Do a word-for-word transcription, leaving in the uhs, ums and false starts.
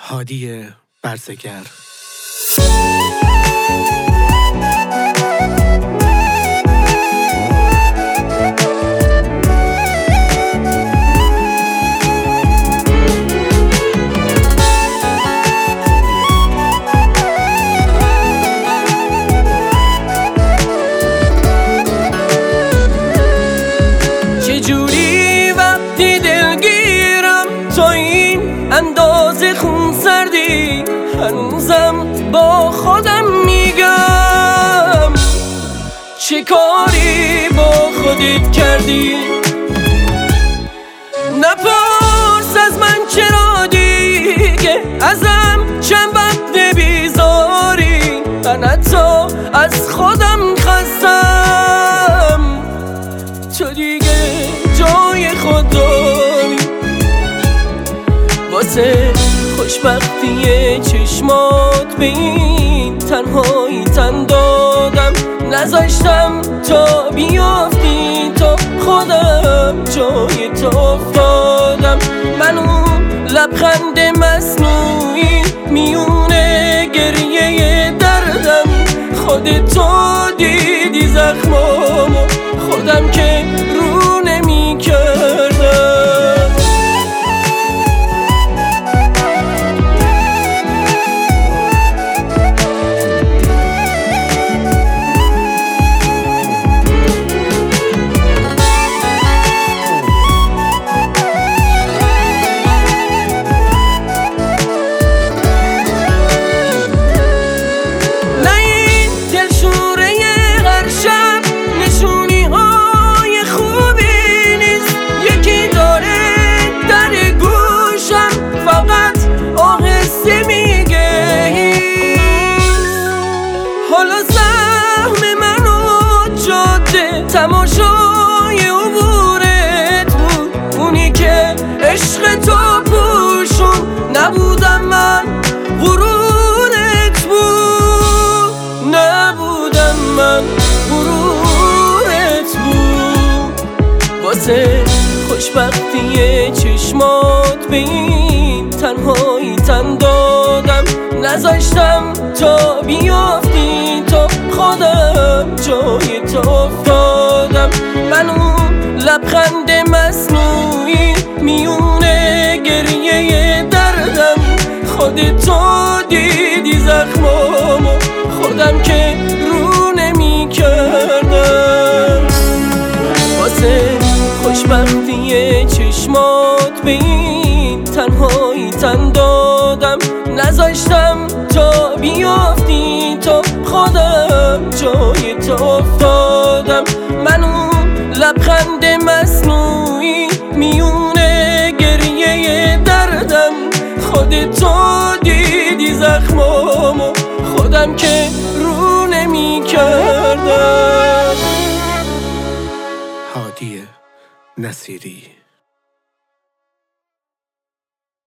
هادی برزگر. چجوری وقتی دلگیرم تو این اندازه خون سردی، هنوزم با خودم میگم چه کاری با خودت کردی. نپرس از من چرا دیگه ازم چند وقت بیزاری، من حتی از خودم خستم، تو دیگه جای خود داری. واسه خوشبختی چشمات به این تنهایی تن دادم، نذاشتم تا بیافتی تا خودم جای تو افتادم. من اون لبخند مصنوعی میونه گریه دردم، خودتو دیدی زخمامو خودم که رو نمی کردم. تماشای عبورت بود اونی که عشق تو پوشون، نبودم من غرورت بود، نبودم من غرورت بود. واسه خوشبختی چشمات به این تنهایی تن دادم، نذاشتم تا بیافتی تا خودم جای تو افتادم. من اون لبخند مصنوعی میونه گریه دردم، خودتو دیدی زخمامو خودم که رو نمی کردم. واسه خوشبختی چشمات به این تنهایی تن دادم، نذاشتم تا بیافتی تا خودم جای تو افتادم. من اون لبخند مصنوعی میونه گریه دردم، خودتو دیدی زخمامو خودم که رو نمی کردم. هادی نصیری.